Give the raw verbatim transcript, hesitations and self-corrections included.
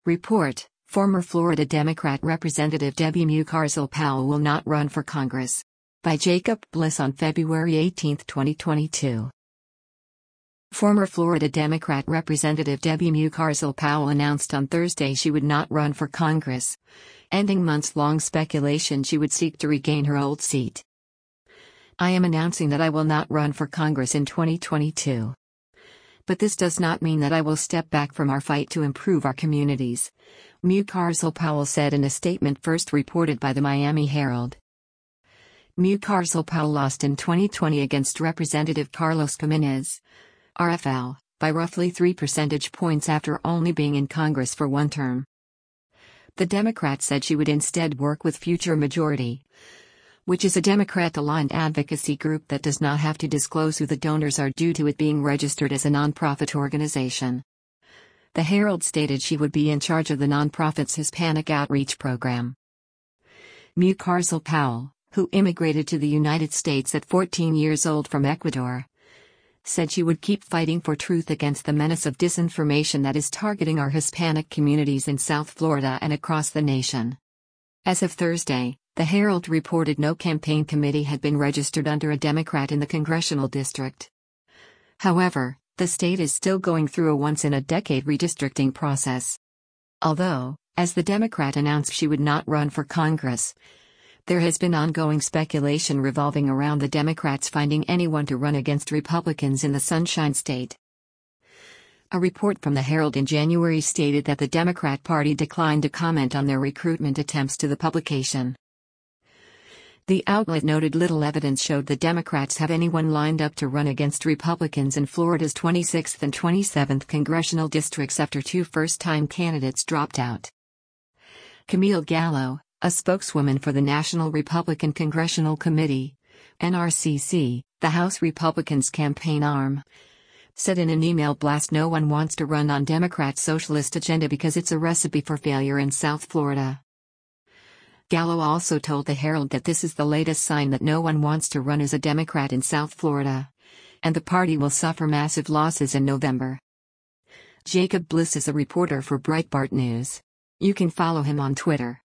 Report: Former Florida Democrat Representative Debbie Mucarsel Powell will not run for Congress. By Jacob Bliss on February eighteenth, twenty twenty-two. Former Florida Democrat Representative Debbie Mucarsel Powell announced on Thursday she would not run for Congress, ending months-long speculation she would seek to regain her old seat. "I am announcing that I will not run for Congress in twenty twenty-two. But this does not mean that I will step back from our fight to improve our communities," Mucarsel Powell said in a statement first reported by the Miami Herald. Mucarsel Powell lost in twenty twenty against Representative Carlos Gimenez, R F L, by roughly three percentage points after only being in Congress for one term. The Democrat said she would instead work with Future Majority, which is a Democrat-aligned advocacy group that does not have to disclose who the donors are due to it being registered as a nonprofit organization. The Herald stated she would be in charge of the nonprofit's Hispanic outreach program. Mucarsel Powell, who immigrated to the United States at fourteen years old from Ecuador, said she would keep fighting for truth against the menace of disinformation that is targeting our Hispanic communities in South Florida and across the nation. As of Thursday, the Herald reported no campaign committee had been registered under a Democrat in the congressional district. However, the state is still going through a once-in-a-decade redistricting process. Although, as the Democrat announced she would not run for Congress, there has been ongoing speculation revolving around the Democrats finding anyone to run against Republicans in the Sunshine State. A report from the Herald in January stated that the Democrat Party declined to comment on their recruitment attempts to the publication. The outlet noted little evidence showed the Democrats have anyone lined up to run against Republicans in Florida's twenty-sixth and twenty-seventh congressional districts after two first-time candidates dropped out. Camille Gallo, a spokeswoman for the National Republican Congressional Committee, N R C C, the House Republicans' campaign arm, said in an email blast no one wants to run on Democrats' socialist agenda because it's a recipe for failure in South Florida. Gallo also told the Herald that this is the latest sign that no one wants to run as a Democrat in South Florida, and the party will suffer massive losses in November. Jacob Bliss is a reporter for Breitbart News. You can follow him on Twitter.